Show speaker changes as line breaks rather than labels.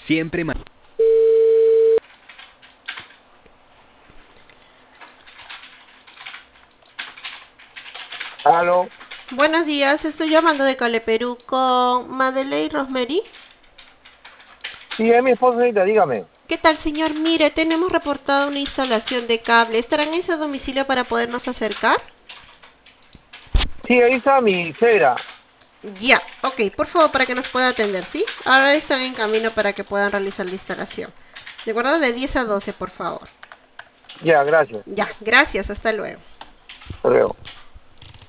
Siempre
Aló,
Buenos días, estoy llamando de Cale Perú con Madeleine Rosemary.
sí, es mi esposa, señorita, dígame.
¿Qué tal, señor? Mire, tenemos reportado una instalación de cable. ¿Estarán en ese domicilio para podernos acercar?
Sí, ahí está mi cera.
Ya, ok, por favor, para que nos pueda atender, ¿sí? Ahora están en camino para que puedan realizar la instalación. De acuerdo, de 10 a 12, por favor.
Ya, gracias.
Ya, gracias, hasta luego.
Hasta luego.